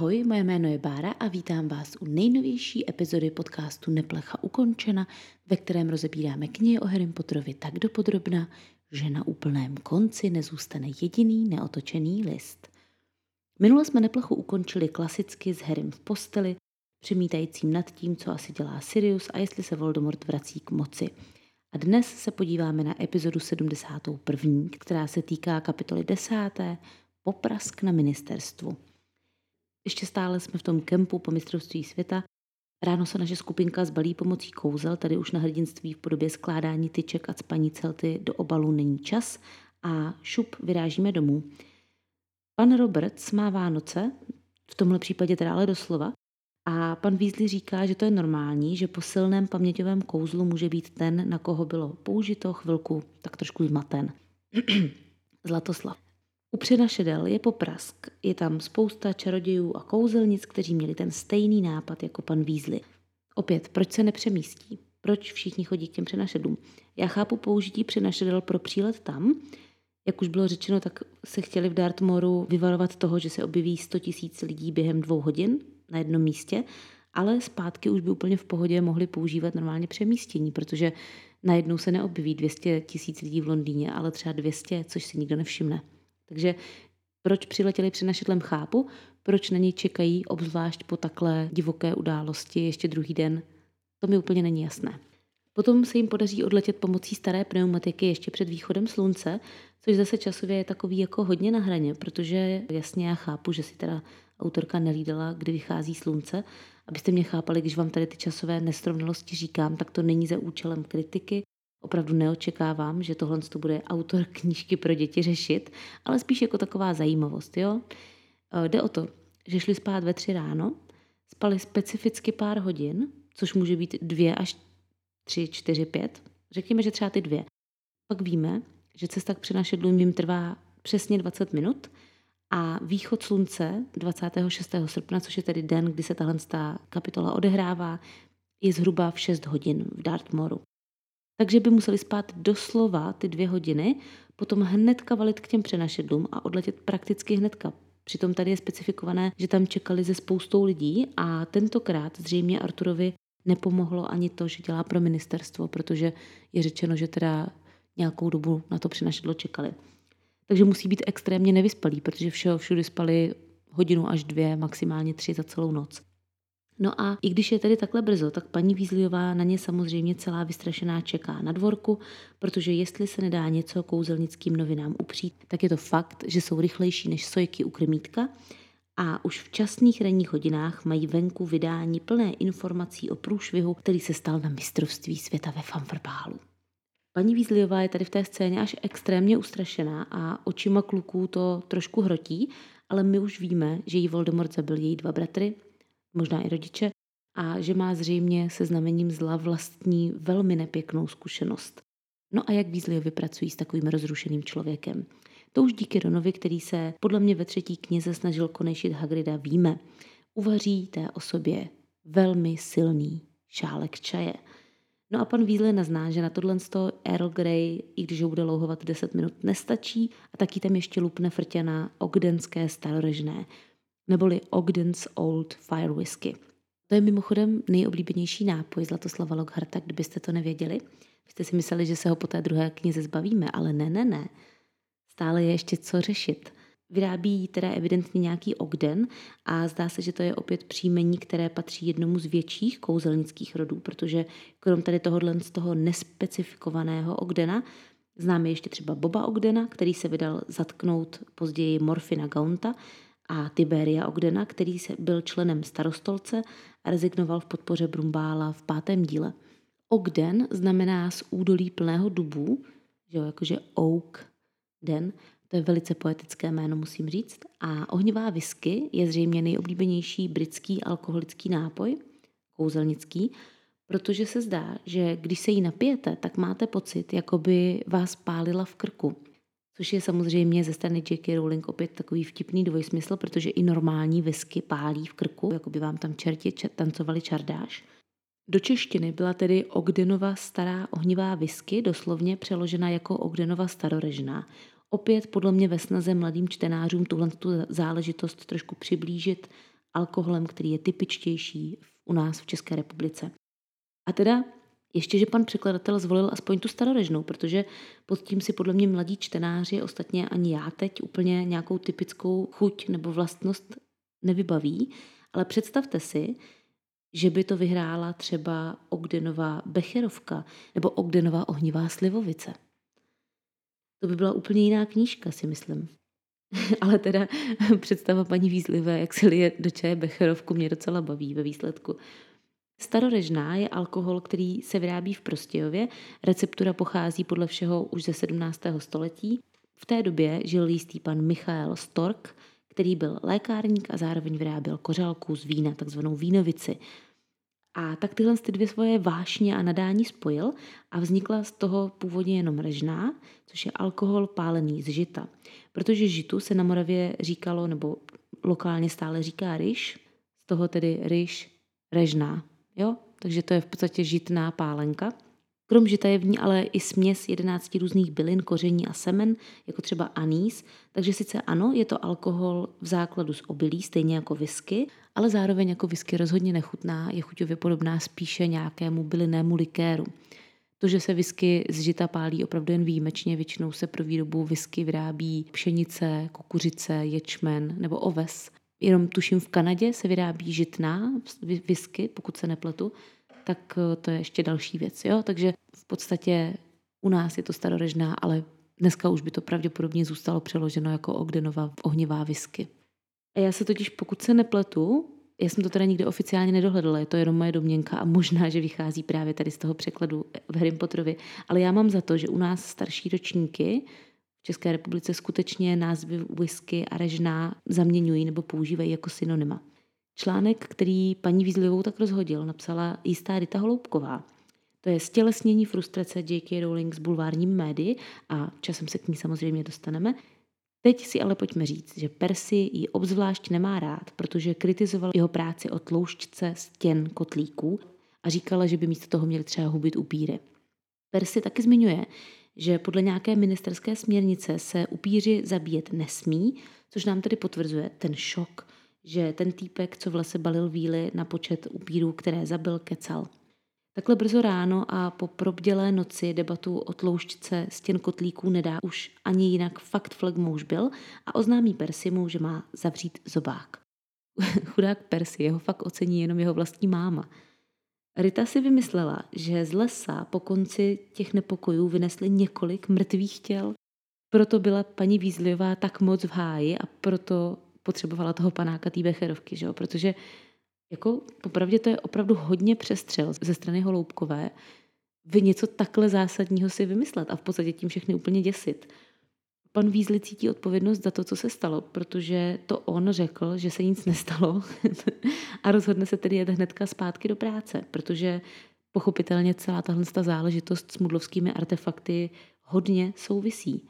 Ahoj, moje jméno je Bára a vítám vás u nejnovější epizody podcastu Neplecha ukončena, ve kterém rozebíráme knihy o Harrym Potterovi tak dopodrobna, že na úplném konci nezůstane jediný neotočený list. Minule jsme Neplechu ukončili klasicky s Harrym v posteli, přemítajícím nad tím, co asi dělá Sirius a jestli se Voldemort vrací k moci. A dnes se podíváme na epizodu 71., která se týká kapitoly 10. Poprask na ministerstvu. Ještě stále jsme v tom kempu po mistrovství světa. Ráno se naše skupinka zbalí pomocí kouzel, tady už na hrdinství v podobě skládání tyček a cpaní celty do obalu není čas a šup vyrážíme domů. Pan Roberts má Vánoce, v tomhle případě teda ale doslova, a pan Weasley říká, že to je normální, že po silném paměťovém kouzlu může být ten, na koho bylo použito, chvilku tak trošku zmaten. Zlatoslav. U Přenašedel je poprask. Je tam spousta čarodějů a kouzelnic, kteří měli ten stejný nápad jako pan Weasley. Opět, proč se nepřemístí? Proč všichni chodí k těm Přenašedlům? Já chápu použití Přenašedel pro přílet tam. Jak už bylo řečeno, tak se chtěli v Dartmooru vyvarovat toho, že se objeví 100 000 lidí během 2 hodin na jednom místě, ale zpátky už by úplně v pohodě mohli používat normálně přemístění, protože najednou se neobjeví 200 000 lidí v Londýně, ale třeba 200, což si nikdo nevšimne. Takže proč přiletěli Přenašedlem chápu, proč na něj čekají, obzvlášť po takhle divoké události ještě druhý den, to mi úplně není jasné. Potom se jim podaří odletět pomocí staré pneumatiky ještě před východem slunce, což zase časově je takový jako hodně na hraně, protože jasně já chápu, že si teda autorka nelídala, kdy vychází slunce. Abyste mě chápali, když vám tady ty časové nesrovnalosti říkám, tak to není za účelem kritiky. Opravdu neočekávám, že tohle bude autor knížky pro děti řešit, ale spíš jako taková zajímavost. Jo? Jde o to, že šli spát ve 3 ráno, spali specificky pár hodin, což může být 2 až 3, 4, 5. Řekněme, že třeba ty 2. Pak víme, že cesta k Přenašedlům jim trvá přesně 20 minut a východ slunce 26. srpna, což je tedy den, kdy se tahle kapitola odehrává, je zhruba v 6 hodin v Dartmooru. Takže by museli spát doslova ty 2 hodiny, potom hnedka valit k těm Přenašedlům a odletět prakticky hnedka. Přitom tady je specifikované, že tam čekali ze spoustou lidí a tentokrát zřejmě Arturovi nepomohlo ani to, že dělá pro ministerstvo, protože je řečeno, že teda nějakou dobu na to Přenašedlo čekali. Takže musí být extrémně nevyspalí, protože všude spali 1 hodinu až 2, maximálně 3 za celou noc. No a i když je tedy takhle brzo, tak paní Weasleyová na ně samozřejmě celá vystrašená čeká na dvorku, protože jestli se nedá něco kouzelnickým novinám upřít, tak je to fakt, že jsou rychlejší než sojky u krmítka a už v časných ranních hodinách mají venku vydání plné informací o průšvihu, který se stal na mistrovství světa ve Fanfrbálu. Paní Weasleyová je tady v té scéně až extrémně ustrašená a očima kluků to trošku hrotí, ale my už víme, že jí Voldemort zabil její 2 bratry, možná i rodiče, a že má zřejmě se znamením zla vlastní velmi nepěknou zkušenost. No a jak Weasleyovi pracují s takovým rozrušeným člověkem? To už díky Ronovi, který se podle mě ve 3. knize snažil konejšit Hagrida, víme. Uvaří té osobě velmi silný šálek čaje. No a pan Weasley nazná, že na tohle Earl Grey, i když ho bude louhovat 10 minut, nestačí a taky tam ještě lupne frťana ogdenské starorežné, neboli Ogden's Old Fire Whisky. To je mimochodem nejoblíbenější nápoj Zlatoslava Lockharta, kdybyste to nevěděli. Vy jste si mysleli, že se ho po té 2. knize zbavíme, ale ne. Stále je ještě co řešit. Vyrábí teda evidentně nějaký Ogden a zdá se, že to je opět příjmení, které patří jednomu z větších kouzelnických rodů, protože krom tady tohohle z toho nespecifikovaného Ogdena známe ještě třeba Boba Ogdena, který se vydal zatknout později Morfina Gaunta, a Tiberia Ogdena, který byl členem starostolce a rezignoval v podpoře Brumbála v 5. díle. Ogden znamená z údolí plného dubů, že jo, jakože Oak Den, to je velice poetické jméno, musím říct. A ohnivá whisky je zřejmě nejoblíbenější britský alkoholický nápoj, kouzelnický, protože se zdá, že když se jí napijete, tak máte pocit, jako by vás pálila v krku. Což je samozřejmě ze strany J.K. Rowling opět takový vtipný dvojsmysl, protože i normální whisky pálí v krku, jako by vám tam čerti tancovali čardáš. Do češtiny byla tedy Ogdenova stará ohnivá whisky doslovně přeložena jako Ogdenova starorežná. Opět podle mě ve snaze mladým čtenářům tuhle záležitost trošku přiblížit alkoholem, který je typičtější u nás v České republice. A teda ještě, že pan překladatel zvolil aspoň tu starorežnou, protože pod tím si podle mě mladí čtenáři, ostatně ani já teď úplně nějakou typickou chuť nebo vlastnost nevybaví, ale představte si, že by to vyhrála třeba Ogdenová becherovka nebo Ogdenová ohnivá slivovice. To by byla úplně jiná knížka, si myslím. Ale teda představa paní Vízlivé, jak si lije do čaje becherovku, mě docela baví ve výsledku. Starorežná je alkohol, který se vyrábí v Prostějově. Receptura pochází podle všeho už ze 17. století. V té době žil jistý pan Michael Stork, který byl lékárník a zároveň vyráběl kořálku z vína, takzvanou vínovici. A tak tyhle dvě svoje vášně a nadání spojil a vznikla z toho původně jenom režná, což je alkohol pálený z žita. Protože žitu se na Moravě říkalo, nebo lokálně stále říká ryž, z toho tedy ryž režná. Jo? Takže to je v podstatě žitná pálenka. Krom žita je v ní ale i směs 11 různých bylin, koření a semen, jako třeba anýs. Takže sice ano, je to alkohol v základu z obilí, stejně jako whisky, ale zároveň jako whisky rozhodně nechutná, je chuťově podobná spíše nějakému bylinnému likéru. To, že se whisky z žita pálí opravdu jen výjimečně, většinou se pro výrobu whisky vyrábí pšenice, kukuřice, ječmen nebo oves. Jenom tuším v Kanadě se vyrábí žitná whisky, pokud se nepletu, tak to je ještě další věc. Jo? Takže v podstatě u nás je to starorežná, ale dneska už by to pravděpodobně zůstalo přeloženo jako Ogdenova ohnivá whisky. A já se totiž, pokud se nepletu, já jsem to teda nikdy oficiálně nedohledala, je to jenom moje domněnka a možná, že vychází právě tady z toho překladu v Harrym Potterovi, ale já mám za to, že u nás starší ročníky v České republice skutečně názvy whisky a režná zaměňují nebo používají jako synonyma. Článek, který paní Weasleyovou tak rozhodil, napsala jistá Rita Holoubková. To je stělesnění frustrace J.K. Rowling s bulvárním médii a časem se k ní samozřejmě dostaneme. Teď si ale pojďme říct, že Percy ji obzvlášť nemá rád, protože kritizoval jeho práci o tloušťce stěn kotlíků a říkala, že by místo toho měli třeba hubit upíry. Percy taky zmiňuje, že podle nějaké ministerské směrnice se upíři zabíjet nesmí, což nám tedy potvrzuje ten šok, že ten týpek, co v lese balil víly na počet upírů, které zabil, kecal. Takhle brzo ráno a po probdělé noci debatu o tloušťce stěn kotlíků nedá už ani jinak fakt flegmou už byl a oznámí Percymu, že má zavřít zobák. Chudák Percy, jeho fakt ocení jenom jeho vlastní máma. Rita si vymyslela, že z lesa po konci těch nepokojů vynesli několik mrtvých těl. Proto byla paní Weasleyová tak moc v háji a proto potřebovala toho panáka té becherovky, že jo? Protože jako popravdě to je opravdu hodně přestřel ze strany Holoubkové vy něco takhle zásadního si vymyslet a v podstatě tím všechny úplně děsit. Pan Weasley cítí odpovědnost za to, co se stalo, protože to on řekl, že se nic nestalo a rozhodne se tedy jet hnedka zpátky do práce, protože pochopitelně celá tahle záležitost s mudlovskými artefakty hodně souvisí.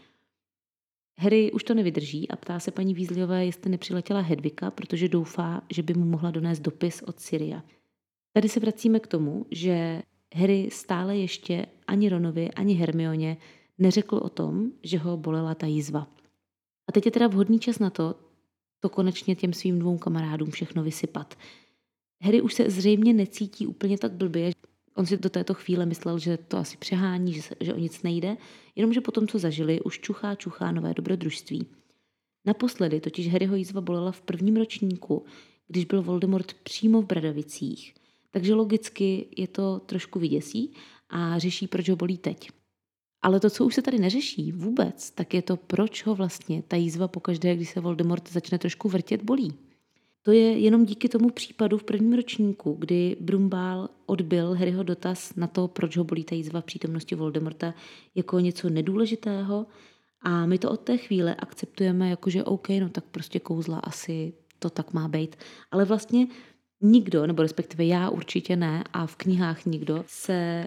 Harry už to nevydrží a ptá se paní Weasleyové, jestli nepřiletěla Hedvika, protože doufá, že by mu mohla donést dopis od Siria. Tady se vracíme k tomu, že Harry stále ještě ani Ronovi, ani Hermioně neřekl o tom, že ho bolela ta jízva. A teď je teda vhodný čas na to konečně těm svým dvou kamarádům všechno vysypat. Harry už se zřejmě necítí úplně tak blbě. On si do této chvíle myslel, že to asi přehání, že o nic nejde, jenomže potom, co zažili, už čuchá nové dobrodružství. Naposledy totiž Harryho jízva bolela v prvním ročníku, když byl Voldemort přímo v Bradavicích. Takže logicky je to trošku vyděsí a řeší, proč ho bolí teď. Ale to, co už se tady neřeší vůbec, tak je to, proč ho vlastně ta jízva pokaždé, když se Voldemort začne trošku vrtět, bolí. To je jenom díky tomu případu v prvním ročníku, kdy Brumbál odbyl Harryho dotaz na to, proč ho bolí ta jízva v přítomnosti Voldemorta jako něco nedůležitého a my to od té chvíle akceptujeme jako, že OK, no tak prostě kouzla asi to tak má být. Ale vlastně nikdo, nebo respektive já určitě ne a v knihách nikdo se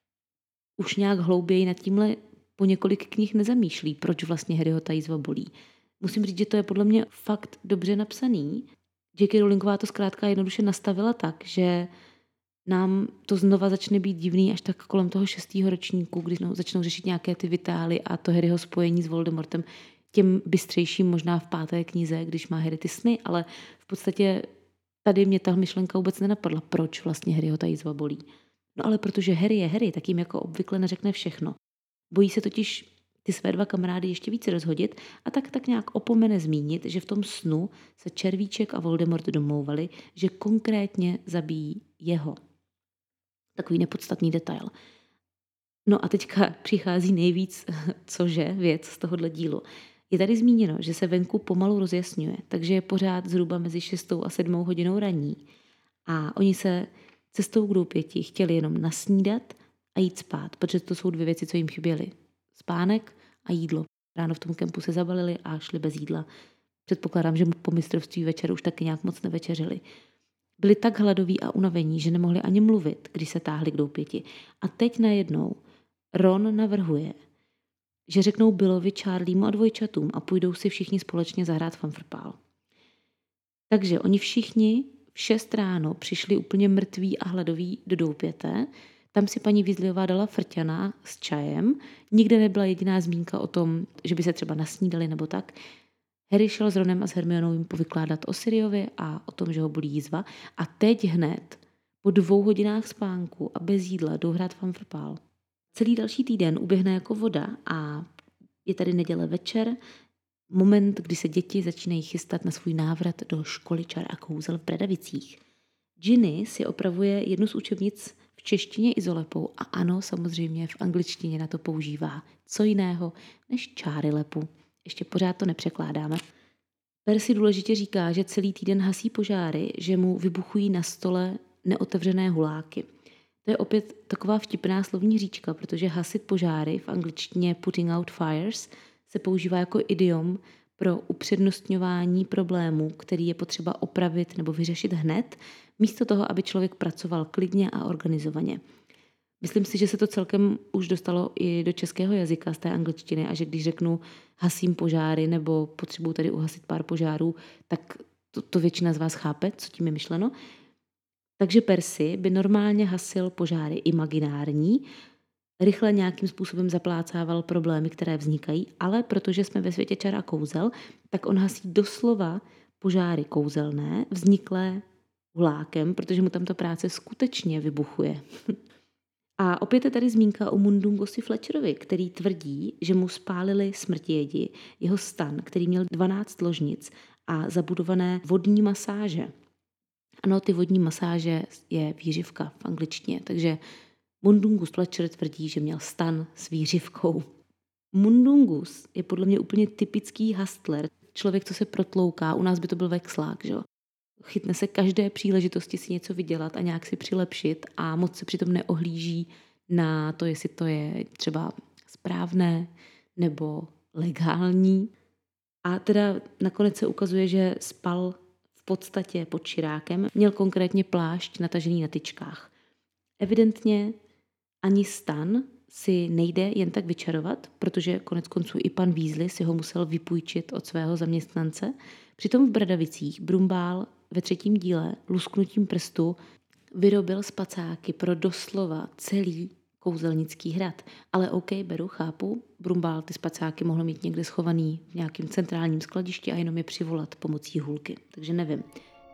už nějak hlouběji nad tímhle po několik knih nezamýšlí, proč vlastně Harryho ta jízva bolí. Musím říct, že to je podle mě fakt dobře napsaný. J.K. Rowlingová to zkrátka jednoduše nastavila tak, že nám to znova začne být divný až tak kolem toho 6. ročníku, když začnou řešit nějaké ty vitály a to Harryho spojení s Voldemortem, těm bystřejším možná v 5. knize, když má Harry ty sny, ale v podstatě tady mě ta myšlenka vůbec nenapadla, proč vlastně Harryho ta jizva bolí. No ale protože Harry je Harry, tak jim jako obvykle neřekne všechno. Bojí se totiž ty své dva kamarády ještě více rozhodit a tak nějak opomene zmínit, že v tom snu se Červíček a Voldemort domlouvali, že konkrétně zabijí jeho. Takový nepodstatný detail. No a teďka přichází nejvíc, věc z tohohle dílu. Je tady zmíněno, že se venku pomalu rozjasňuje, takže je pořád zhruba mezi 6 a 7 hodinou raní. A oni se cestou k doupěti chtěli jenom nasnídat a jít spát, protože to jsou 2 věci, co jim chyběly. Spánek a jídlo. Ráno v tom kempu se zabalili a šli bez jídla. Předpokládám, že po mistrovství večer už taky nějak moc nevečeřili. Byli tak hladoví a unavení, že nemohli ani mluvit, když se táhli k doupěti. A teď najednou Ron navrhuje, že řeknou Billovi, Charliemu a dvojčatům a půjdou si všichni společně zahrát fanfrpál. Takže oni všichni v 6 ráno přišli úplně mrtví a hladoví do doupěte. Tam si paní Weasleyová dala frťana s čajem. Nikde nebyla jediná zmínka o tom, že by se třeba nasnídali nebo tak. Harry šel s Ronem a s Hermionou jim povykládat o Siriovi a o tom, že ho bolí jízva. A teď hned po 2 hodinách spánku a bez jídla jdou hrát fanfrpál. Celý další týden uběhne jako voda a je tady neděle večer, moment, kdy se děti začínají chystat na svůj návrat do školy čar a kouzel v Bradavicích. Ginny si opravuje jednu z učebnic v češtině izolepou a ano, samozřejmě v angličtině na to používá co jiného než čáry lepu. Ještě pořád to nepřekládáme. Percy důležitě říká, že celý týden hasí požáry, že mu vybuchují na stole neotevřené huláky. To je opět taková vtipná slovní hříčka, protože hasit požáry v angličtině putting out fires se používá jako idiom pro upřednostňování problému, který je potřeba opravit nebo vyřešit hned, místo toho, aby člověk pracoval klidně a organizovaně. Myslím si, že se to celkem už dostalo i do českého jazyka z té angličtiny a že když řeknu hasím požáry nebo potřebuji tady uhasit pár požárů, tak to většina z vás chápe, co tím je myšleno. Takže Percy by normálně hasil požáry imaginární, rychle nějakým způsobem zaplácával problémy, které vznikají, ale protože jsme ve světě čar a kouzel, tak on hasí doslova požáry kouzelné, vzniklé hulákem, protože mu tam ta práce skutečně vybuchuje. A opět je tady zmínka o Mundungosi Fletcherovi, který tvrdí, že mu spálili smrtijedi jeho stan, který měl 12 ložnic a zabudované vodní masáže. Ano, ty vodní masáže je výřivka v angličtině, takže Mundungus Fletcher tvrdí, že měl stan s výřivkou. Mundungus je podle mě úplně typický hustler, člověk, co se protlouká, u nás by to byl vexlák, že? Chytne se každé příležitosti si něco vydělat a nějak si přilepšit a moc se přitom neohlíží na to, jestli to je třeba správné nebo legální. A teda nakonec se ukazuje, že spal v podstatě pod širákem, měl konkrétně plášť natažený na tyčkách. Evidentně ani stan si nejde jen tak vyčarovat, protože konec konců i pan Weasley si ho musel vypůjčit od svého zaměstnance. Přitom v Bradavicích Brumbál ve 3. díle lusknutím prstu vyrobil spacáky pro doslova celý kouzelnický hrad. Ale OK, beru, chápu, Brumbál ty spacáky mohl mít někde schovaný v nějakém centrálním skladišti a jenom je přivolat pomocí hůlky. Takže nevím.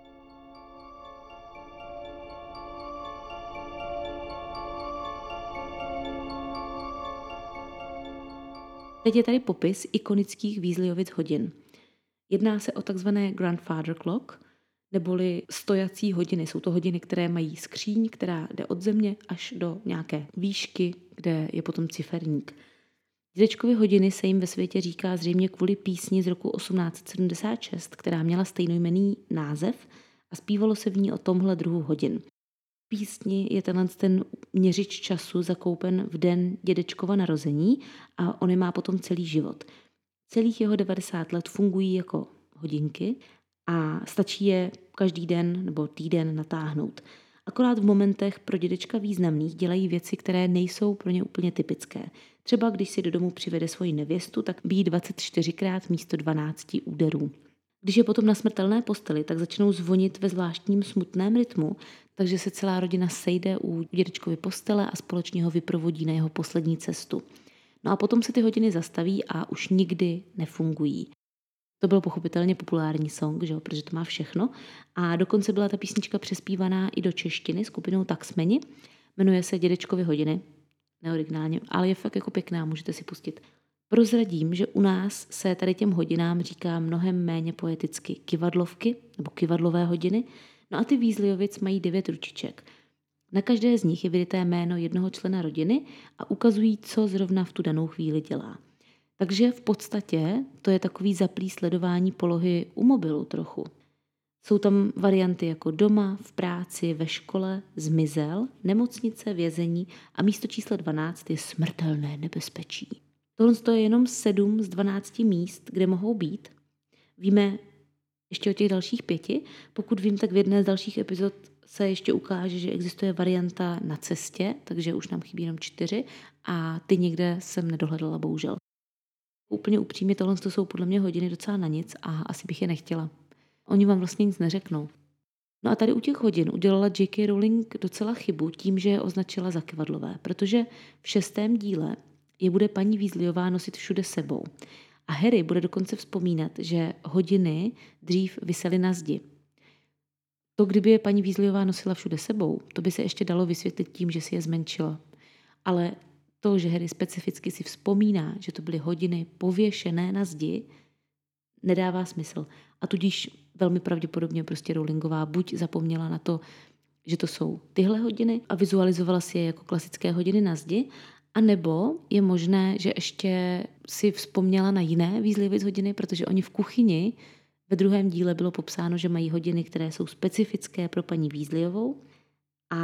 Teď je tady popis ikonických Weasleyovic hodin. Jedná se o takzvané Grandfather Clock, neboli stojací hodiny. Jsou to hodiny, které mají skříň, která jde od země až do nějaké výšky, kde je potom ciferník. Dědečkovy hodiny se jim ve světě říká zřejmě kvůli písni z roku 1876, která měla stejnojmenný název a zpívalo se v ní o tomhle druhu hodin. V písni je ten měřič času zakoupen v den dědečkova narození a on je má potom celý život. Celých jeho 90 let fungují jako hodinky a stačí je každý den nebo týden natáhnout. Akorát v momentech pro dědečka významných dělají věci, které nejsou pro ně úplně typické. Třeba když si do domu přivede svoji nevěstu, tak bíjí 24krát místo 12 úderů. Když je potom na smrtelné posteli, tak začnou zvonit ve zvláštním smutném rytmu, takže se celá rodina sejde u dědečkovy postele a společně ho vyprovodí na jeho poslední cestu. No a potom se ty hodiny zastaví a už nikdy nefungují. To byl pochopitelně populární song, že jo, protože to má všechno. A dokonce byla ta písnička přespívaná i do češtiny skupinou Taxmeni. Jmenuje se Dědečkovy hodiny. Neoriginálně, ale je fakt jako pěkná, můžete si pustit. Prozradím, že u nás se tady těm hodinám říká mnohem méně poeticky kyvadlovky nebo kyvadlové hodiny. No a ty Weasleyovic mají 9 ručiček. Na každé z nich je vyryté jméno jednoho člena rodiny a ukazují, co zrovna v tu danou chvíli dělá. Takže v podstatě to je takový zaplý sledování polohy u mobilu trochu. Jsou tam varianty jako doma, v práci, ve škole, zmizel, nemocnice, vězení a místo čísla 12 je smrtelné nebezpečí. Tohle je jenom 7 z 12 míst, kde mohou být. Víme ještě o těch dalších 5. Pokud vím, tak v jedné z dalších epizod se ještě ukáže, že existuje varianta na cestě, takže už nám chybí jenom 4 a ty někde jsem nedohledala, bohužel. Úplně upřímně, tohle jsou podle mě hodiny docela na nic a asi bych je nechtěla. Oni vám vlastně nic neřeknou. No a tady u těch hodin udělala J.K. Rowling docela chybu tím, že je označila za kyvadlové, protože v 6. díle je bude paní Weasleyová nosit všude sebou. A Harry bude dokonce vzpomínat, že hodiny dřív visely na zdi. To, kdyby je paní Weasleyová nosila všude sebou, to by se ještě dalo vysvětlit tím, že si je zmenšila. Ale to, že Harry specificky si vzpomíná, že to byly hodiny pověšené na zdi, nedává smysl. A tudíž velmi pravděpodobně prostě Rowlingová buď zapomněla na to, že to jsou tyhle hodiny a vizualizovala si je jako klasické hodiny na zdi, a nebo je možné, že ještě si vzpomněla na jiné Weasleyovic hodiny, protože oni v kuchyni ve 2. díle bylo popsáno, že mají hodiny, které jsou specifické pro paní Weasleyovou a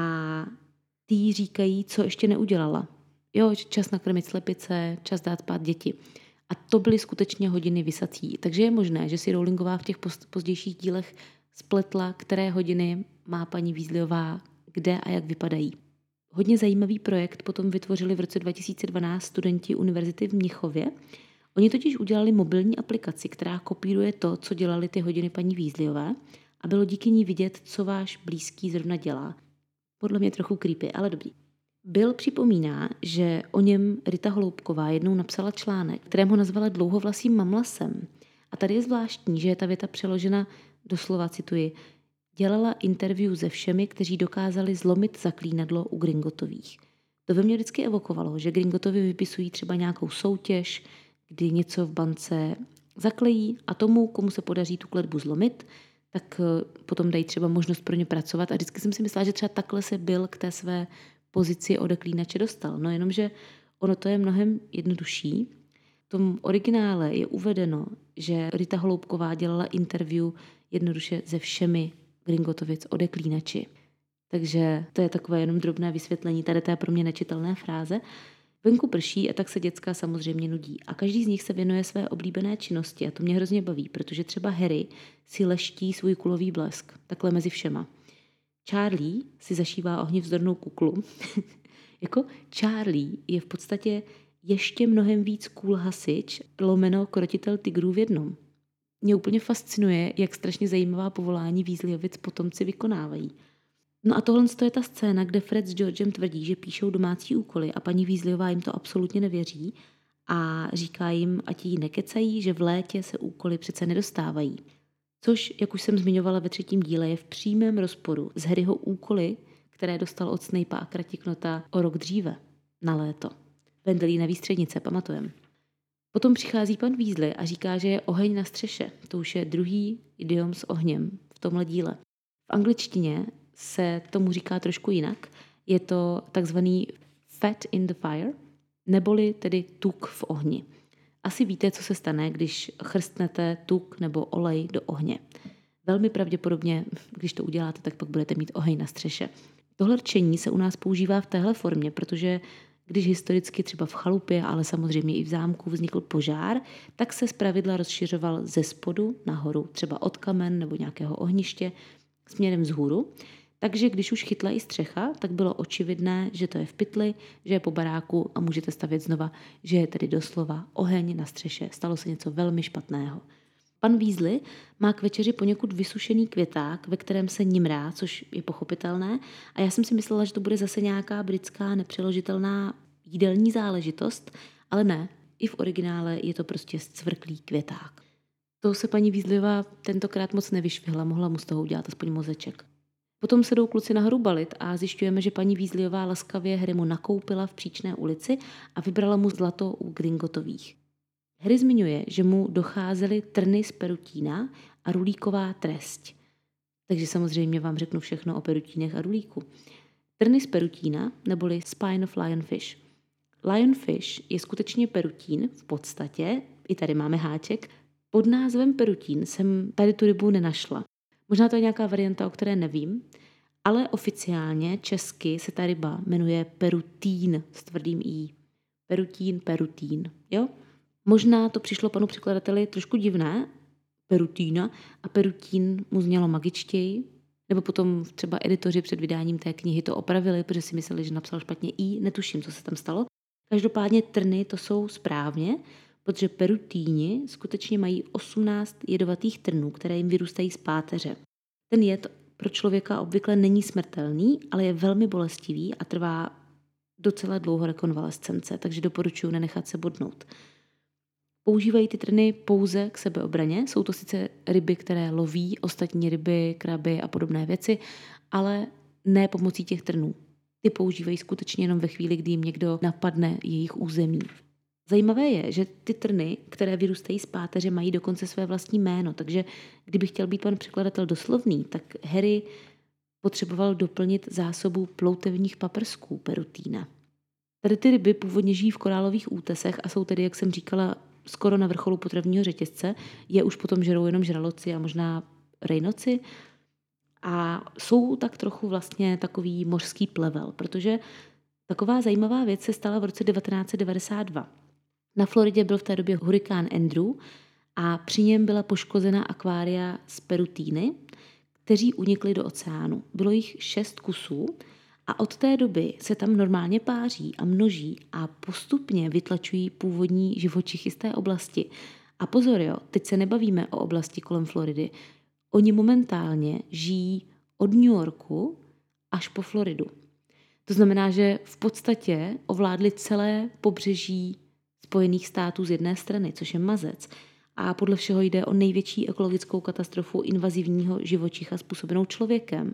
ty jí říkají, co ještě neudělala. Jo, čas nakrmit slepice, čas dát spát děti. A to byly skutečně hodiny visací. Takže je možné, že si Rowlingová v těch pozdějších dílech spletla, které hodiny má paní Weasleyová, kde a jak vypadají. Hodně zajímavý projekt potom vytvořili v roce 2012 studenti Univerzity v Mnichově. Oni totiž udělali mobilní aplikaci, která kopíruje to, co dělali ty hodiny paní Weasleyové a bylo díky ní vidět, co váš blízký zrovna dělá. Podle mě trochu creepy, ale dobrý. Bill připomíná, že o něm Rita Holoubková jednou napsala článek, kterém ho nazvala dlouhovlasým mamlasem. A tady je zvláštní, že je ta věta přeložena doslova, cituji, dělala interview se všemi, kteří dokázali zlomit zaklínadlo u Gringottových. To ve mně vždycky evokovalo, že Gringotovi vypisují třeba nějakou soutěž, kdy něco v bance zaklejí a tomu, komu se podaří tu kletbu zlomit, tak potom dají třeba možnost pro ně pracovat. A vždycky jsem si myslela, že třeba takhle se Bill k té své pozici odeklínače dostal. No jenomže ono to je mnohem jednodušší. V tom originále je uvedeno, že Rita Holoubková dělala interview jednoduše se všemi Gringotovic odeklínači. Takže to je takové jenom drobné vysvětlení tady té pro mě nečitelné fráze. Venku prší a tak se děcka samozřejmě nudí. A každý z nich se věnuje své oblíbené činnosti a to mě hrozně baví, protože třeba Harry si leští svůj kulový blesk, takhle mezi všema. Charlie si zašívá ohnivzdornou kuklu. Jako Charlie je v podstatě ještě mnohem víc cool hasič, lomeno krotitel tigrů v jednom. Mě úplně fascinuje, jak strašně zajímavá povolání Weasleyovic potomci vykonávají. No a tohle je ta scéna, kde Fred s Georgem tvrdí, že píšou domácí úkoly a paní Weasleyová jim to absolutně nevěří a říká jim, ať jí nekecají, že v létě se úkoly přece nedostávají. Což, jak už jsem zmiňovala ve 3. díle, je v přímém rozporu s Harryho úkoly, které dostal od Snape'a a Kratiknota o rok dříve, na léto. Vendelína výstřednice, pamatujem. Potom přichází pan Weasley a říká, že je oheň na střeše. To už je druhý idiom s ohněm v tomhle díle. V angličtině se tomu říká trošku jinak. Je to takzvaný fat in the fire, neboli tedy tuk v ohni. Asi víte, co se stane, když chrstnete tuk nebo olej do ohně. Velmi pravděpodobně, když to uděláte, tak pak budete mít oheň na střeše. Tohle rčení se u nás používá v téhle formě, protože když historicky třeba v chalupě, ale samozřejmě i v zámku vznikl požár, tak se zpravidla rozšiřoval ze spodu nahoru, třeba od kamen nebo nějakého ohniště směrem vzhůru. Takže když už chytla i střecha, tak bylo očividné, že to je v pytli, že je po baráku a můžete stavět znova, že je tedy doslova oheň na střeše. Stalo se něco velmi špatného. Pan Weasley má k večeři poněkud vysušený květák, ve kterém se nimrá, což je pochopitelné. A já jsem si myslela, že to bude zase nějaká britská nepřeložitelná jídelní záležitost, ale ne, i v originále je to prostě zcvrklý květák. To se paní Weasleyová tentokrát moc nevyšvihla, mohla mu z toho udělat aspoň mozeček. Potom se jdou kluci nahoru balit a zjišťujeme, že paní Weasleyová laskavě Harrymu nakoupila v Příčné ulici a vybrala mu zlato u Gringottových. Harry zmiňuje, že mu docházely trny z perutína a rulíková trest. Takže samozřejmě vám řeknu všechno o perutínech a rulíku. Trny z perutína, neboli spine of lionfish. Lionfish je skutečně perutín v podstatě, i tady máme háček. Pod názvem perutín jsem tady tu rybu nenašla. Možná to je nějaká varianta, o které nevím, ale oficiálně česky se ta ryba jmenuje perutín s tvrdým i. Perutín, jo? Možná to přišlo panu překladateli trošku divné, perutína, a perutín mu znělo magičtěji, nebo potom třeba editoři před vydáním té knihy to opravili, protože si mysleli, že napsal špatně i, netuším, co se tam stalo. Každopádně trny to jsou správně, protože perutíni skutečně mají 18 jedovatých trnů, které jim vyrůstají z páteře. Ten jed pro člověka obvykle není smrtelný, ale je velmi bolestivý a trvá docela dlouho rekonvalescence, takže doporučuji nenechat se bodnout. Používají ty trny pouze k sebeobraně. Jsou to sice ryby, které loví ostatní ryby, kraby a podobné věci, ale ne pomocí těch trnů. Ty používají skutečně jenom ve chvíli, kdy jim někdo napadne jejich území. Zajímavé je, že ty trny, které vyrůstají z páteře, mají dokonce své vlastní jméno, takže kdyby chtěl být pan překladatel doslovný, tak Harry potřeboval doplnit zásobu ploutevních paprsků perutína. Tady ty ryby původně žijí v korálových útesech a jsou tedy, jak jsem říkala, skoro na vrcholu potravního řetězce. Je už potom žerou jenom žraloci a možná rejnoci. A jsou tak trochu vlastně takový mořský plevel, protože taková zajímavá věc se stala v roce 1992. Na Floridě byl v té době hurikán Andrew a při něm byla poškozena akvária z perutíny, kteří unikli do oceánu. Bylo jich 6 kusů a od té doby se tam normálně páří a množí a postupně vytlačují původní živočichy z té oblasti. A pozor jo, teď se nebavíme o oblasti kolem Floridy. Oni momentálně žijí od New Yorku až po Floridu. To znamená, že v podstatě ovládli celé pobřeží Spojených států z jedné strany, což je mazec. A podle všeho jde o největší ekologickou katastrofu invazivního živočicha způsobenou člověkem.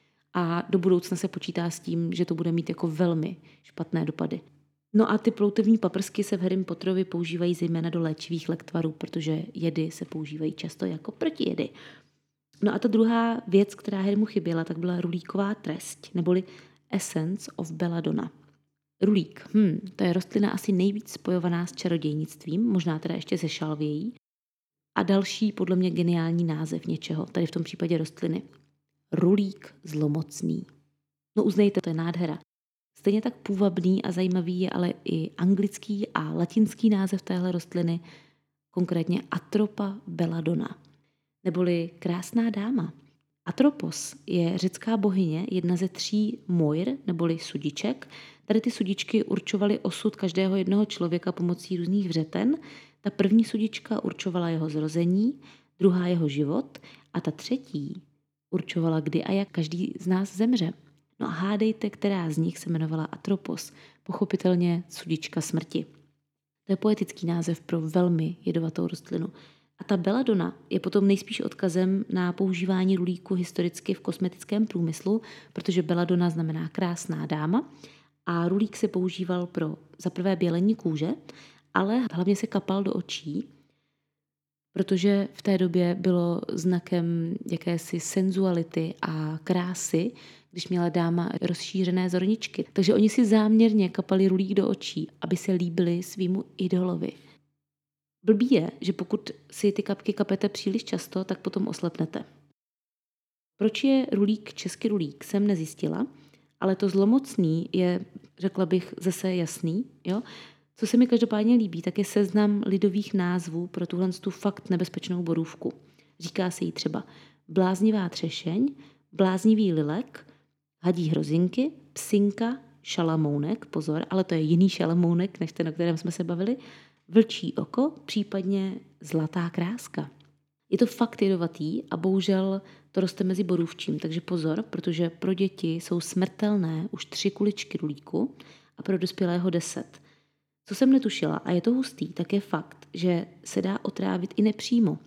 A do budoucna se počítá s tím, že to bude mít jako velmi špatné dopady. No a ty ploutevní paprsky se v Harrym Potterovi používají zejména do léčivých lektvarů, protože jedy se používají často jako protijedy. No a ta druhá věc, která Harrymu chyběla, tak byla rulíková trest, neboli Essence of Belladonna. Rulík, to je rostlina asi nejvíc spojovaná s čarodějnictvím, možná teda ještě se šalvějí. A další podle mě geniální název něčeho, tady v tom případě rostliny. Rulík zlomocný. No uznejte, to je nádhera. Stejně tak půvabný a zajímavý je ale i anglický a latinský název téhle rostliny, konkrétně Atropa belladonna, neboli krásná dáma. Atropos je řecká bohyně, jedna ze 3 Moir, neboli sudiček. Tady ty sudičky určovaly osud každého jednoho člověka pomocí různých vřeten. Ta první sudička určovala jeho zrození, druhá jeho život a ta třetí určovala, kdy a jak každý z nás zemře. No a hádejte, která z nich se jmenovala Atropos, pochopitelně sudička smrti. To je poetický název pro velmi jedovatou rostlinu. A ta belladonna je potom nejspíš odkazem na používání rulíku historicky v kosmetickém průmyslu, protože belladonna znamená krásná dáma a rulík se používal pro zaprvé bělení kůže, ale hlavně se kapal do očí, protože v té době bylo znakem jakési senzuality a krásy, když měla dáma rozšířené zorničky. Takže oni si záměrně kapali rulík do očí, aby se líbili svýmu idolovi. Blbý je, že pokud si ty kapky kapete příliš často, tak potom oslepnete. Proč je rulík český rulík, jsem nezjistila, ale to zlomocný je, řekla bych, zase jasný. Jo? Co se mi každopádně líbí, tak je seznam lidových názvů pro tuhle fakt nebezpečnou borůvku. Říká se jí třeba bláznivá třešeň, bláznivý lilek, hadí hrozinky, psinka, šalamounek, pozor, ale to je jiný šalamounek, než ten, o kterém jsme se bavili, vlčí oko, případně zlatá kráska. Je to fakt jedovatý a bohužel to roste mezi borůvčím, takže pozor, protože pro děti jsou smrtelné už 3 kuličky rulíku a pro dospělého 10. Co jsem netušila, a je to hustý, tak je fakt, že se dá otrávit i nepřímo.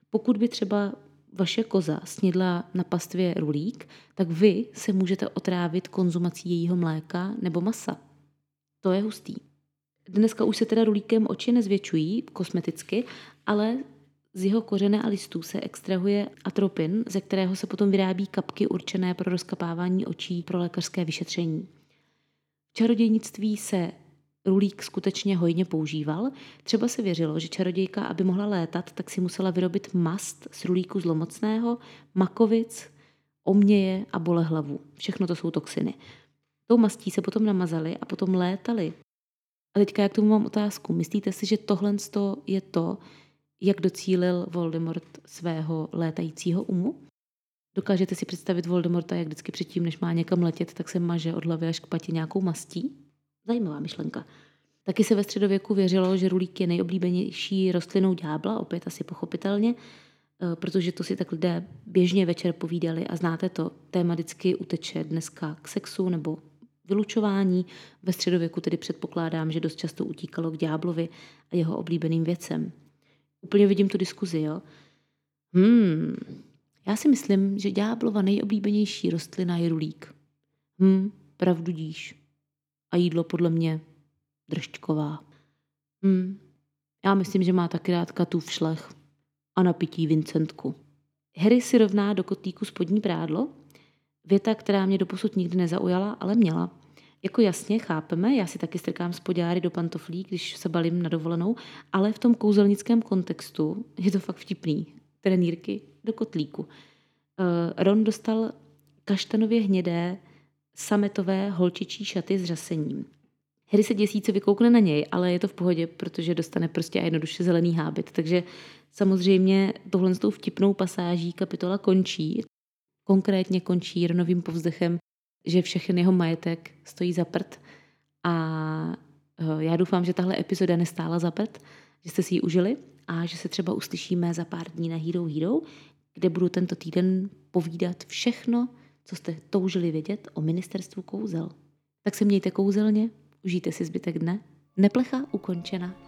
Pokud by třeba vaše koza snědla na pastvě rulík, tak vy se můžete otrávit konzumací jejího mléka nebo masa. To je hustý. Dneska už se teda rulíkem oči nezvětšují kosmeticky, ale z jeho kořene a listů se extrahuje atropin, ze kterého se potom vyrábí kapky určené pro rozkapávání očí pro lékařské vyšetření. V čarodějnictví se rulík skutečně hojně používal. Třeba se věřilo, že čarodějka, aby mohla létat, tak si musela vyrobit mast z rulíku zlomocného, makovic, omněje a bolehlavu. Všechno to jsou toxiny. Tou mastí se potom namazali a potom létali. A teďka já k tomu mám otázku. Myslíte si, že tohle je to, jak docílil Voldemort svého létajícího umu? Dokážete si představit Voldemorta, jak vždycky předtím, než má někam letět, tak se maže od hlavy až k patě nějakou mastí? Zajímavá myšlenka. Taky se ve středověku věřilo, že rulík je nejoblíbenější rostlinou ďábla, opět asi pochopitelně, protože to si tak lidé běžně večer povídali a znáte to, téma vždycky uteče dneska k sexu nebo vylučování. Ve středověku tedy předpokládám, že dost často utíkalo k ďáblovi a jeho oblíbeným věcem. Úplně vidím tu diskuzi, jo? Já si myslím, že ďáblova nejoblíbenější rostlina je rulík. Pravdu díš. A jídlo podle mě držťková. Já myslím, že má taky rád katův šlech a na pití Vincentku. Harry si rovná do kotlíku spodní prádlo. Věta, která mě doposud nikdy nezaujala, ale měla. Jako jasně, chápeme, já si taky strkám spodňáry do pantoflí, když se balím na dovolenou, ale v tom kouzelnickém kontextu je to fakt vtipný. Trenýrky do kotlíku. Ron dostal kaštanově hnědé sametové holčičí šaty s řasením. Harry se děsí, co vykoukne na něj, ale je to v pohodě, protože dostane prostě a jednoduše zelený hábit. Takže samozřejmě tohle s tou vtipnou pasáží kapitola končí. Konkrétně končí Ronovým povzdechem, že všechen jeho majetek stojí za prd. A já doufám, že tahle epizoda nestála za prd, že jste si ji užili a že se třeba uslyšíme za pár dní na Hero Hero, kde budu tento týden povídat všechno, co jste toužili vědět o ministerstvu kouzel. Tak se mějte kouzelně, užijte si zbytek dne. Neplecha ukončena.